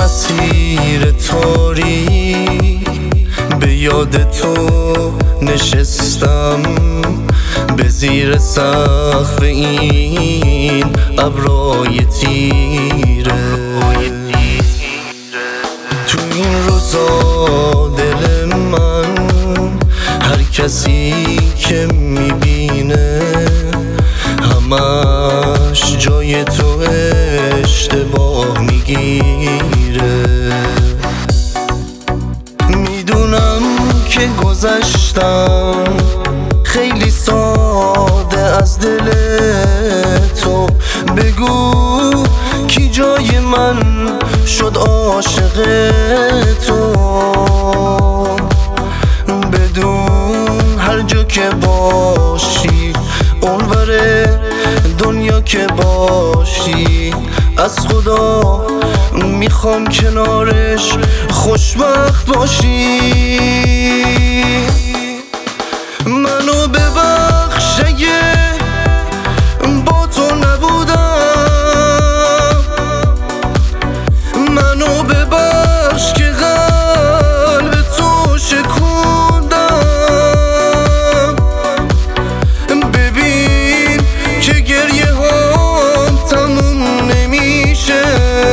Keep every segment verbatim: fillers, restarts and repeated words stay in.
مسیر تاریک به یاد تو نشستم، به زیر سقف این ابرای تیره. تو این روزا دل من هر کسی که میبینه همش جای تو اشتباه میگیره. میدونم که گذشتم خیلی ساده از دل تو، بگو کی جای من شد عاشق تو. بدون هر جا که باشی، اونور دنیا که باشی، از خدا میخوام کنارش خوشبخت باشی. منو ببخش اگه با تو نبودم، منو ببخش که قلب تو شکوندم. ببین که گریه هام تموم نمیشه،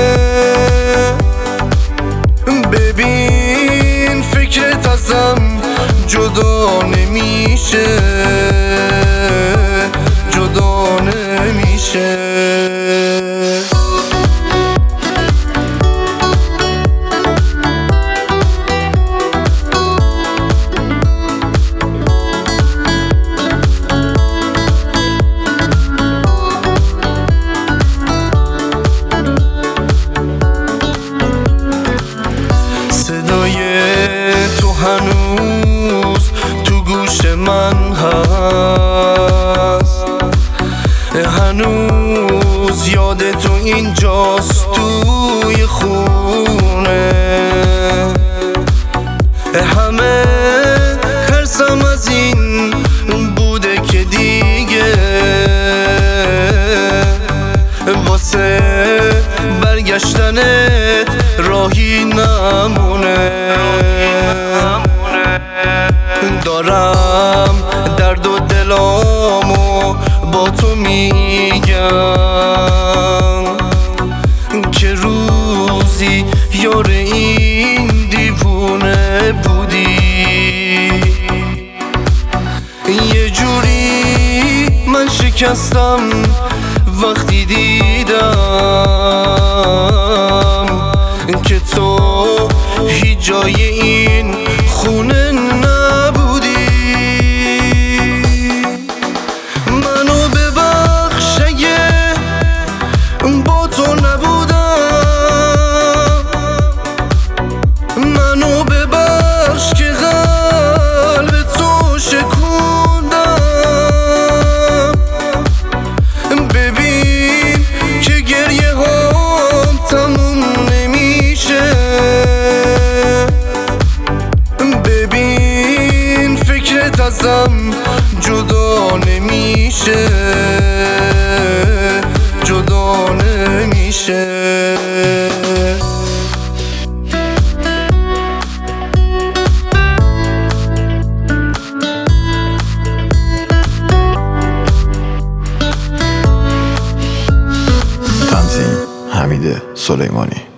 ببین فکرت ازم جدا نمیشه، جدا نمیشه. صدای تو هنوز تو گوش من هست، هنوز یاد تو اینجاست توی خونه. همه ترسم از این بوده که دیگه واسه برگشتنت راهی نمونه. دارم درد و دلامو با تو میگم که روزی یار این دیوونه بودی. یه جوری من شکستم وقتی دیدم که تو هیچ جای این خونه نبودی. منو ببخش اگه با تو نبودم، منو ببخش که قلب تو شکوندم. ببین که گریه هام تموم نمیشه، ببین فکرت ازم جدا نمیشه، جدا نمیشه. تنظیم حمید سلیمانی.